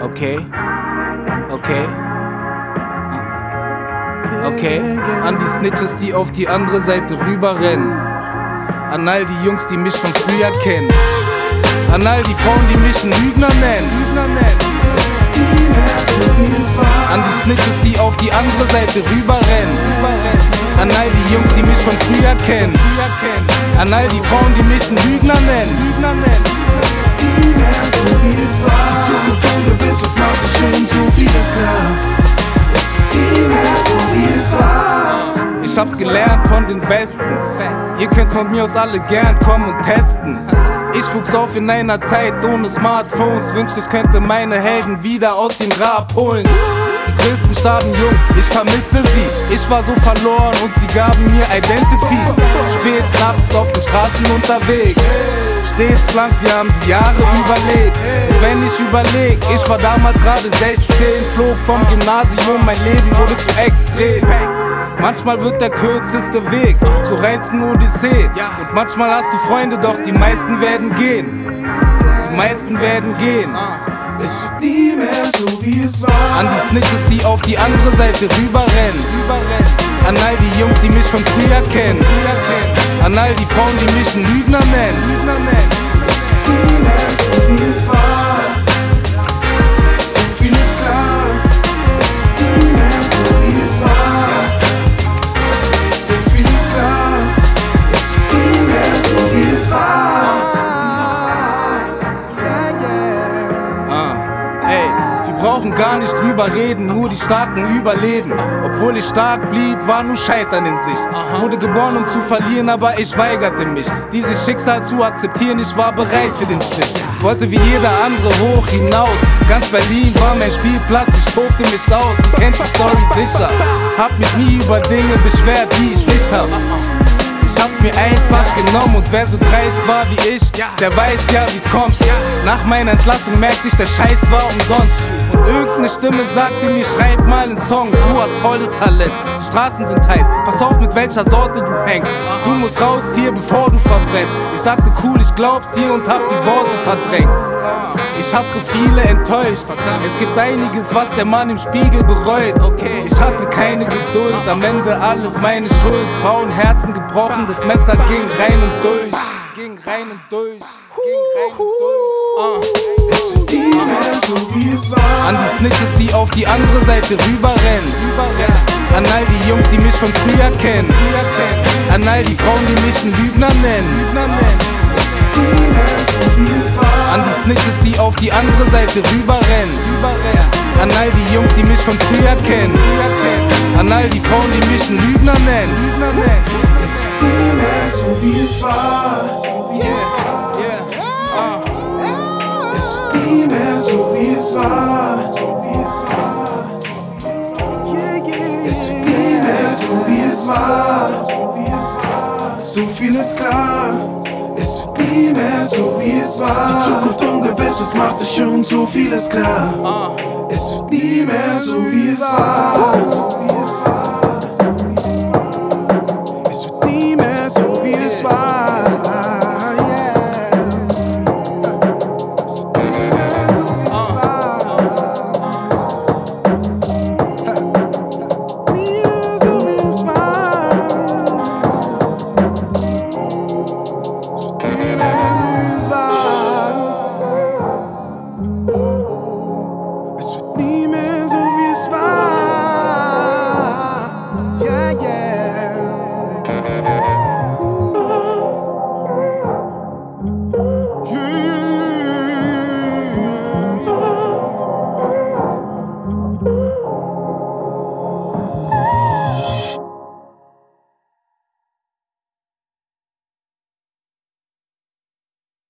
Okay. An die Snitches, die auf die andere Seite rüberrennen. An all die Jungs, die mich von früher kennen. An all die Frauen, die mich einen Lügner nennen. An die Snitches, die auf die andere Seite rüberrennen. An all die Jungs, die mich von früher kennen. An all die Frauen, die mich einen Lügner nennen. Die Zukunft ungewiss, was macht es schön, so vieles klar. Es wird nie mehr so wie es war. Ich hab's gelernt von den Besten. Ihr könnt von mir aus alle gern kommen und testen. Ich wuchs auf in einer Zeit ohne Smartphones. Wünschte, ich könnte meine Helden wieder aus dem Grab holen. Die Größten starben jung, ich vermisse sie. Ich war so verloren und sie gaben mir Identity. Spät nachts auf den Straßen unterwegs. Stets blank, wir haben die Jahre überlebt. Und wenn ich überleg, ich war damals gerade 16, flog vom Gymnasium, mein Leben wurde zu extrem. Manchmal wird der kürzeste Weg zur reinsten Odyssee. Und manchmal hast du Freunde, doch die meisten werden gehen. Die meisten werden gehen. Es wird nie mehr so wie es war. An die Snitches, die auf die andere Seite rüberrennen. An all die Jungs, die mich von früher kennen. An all die Frauen, die mich einen Lügner nennen. Es wird nie mehr so wie es war. So viel ist klar. Es wird nie mehr so wie es war. So viel ist klar. Es wird nie mehr so wie es war. Ey, wir brauchen gar nicht drüber reden, nur die Starken überleben. Obwohl ich stark blieb, war nur Scheitern in Sicht. Wurde geboren, um zu verlieren, aber ich weigerte mich, dieses Schicksal zu akzeptieren. Ich war bereit für den Schritt. Wollte wie jeder andere hoch hinaus. Ganz Berlin war mein Spielplatz, ich tobte mich aus. Ihr kennt die Story sicher. Hab mich nie über Dinge beschwert, die ich nicht hab. Ich hab's mir einfach genommen und wer so dreist war wie ich, der weiß ja wie's kommt. Nach meiner Entlassung merkte ich, der Scheiß war umsonst. Und irgendeine Stimme sagte mir, schreib mal einen Song, du hast volles Talent. Die Straßen sind heiß, pass auf mit welcher Sorte du hängst. Du musst raus hier, bevor du verbrennst. Ich sagte cool, ich glaub's dir und hab die Worte verdrängt. Ich hab so viele enttäuscht. Es gibt einiges, was der Mann im Spiegel bereut. Ich hatte keine Geduld, am Ende alles meine Schuld. Frauenherzen gebrochen, das Messer ging rein und durch. Es wird nie mehr so wie es war. An die Snitches, die auf die andere Seite rüberrennen. An all die Jungs, die mich von früher kennen. An all die Frauen, die mich einen Lügner nennen. Es wird nie mehr so wie es war. An die Snitches, die auf die andere Seite rüberrennen. An all die Jungs, die mich von früher kennen. An all die Frauen, die mich einen Lügner nennen. Es wird nie mehr so wie es war. Es wird nie mehr so wie es war. Es wird nie mehr so wie es war. So viel ist klar. Es wird nie mehr so wie es war. Die Zukunft ungewiss, was macht es schon? So viel ist klar. Es wird nie mehr so wie es war.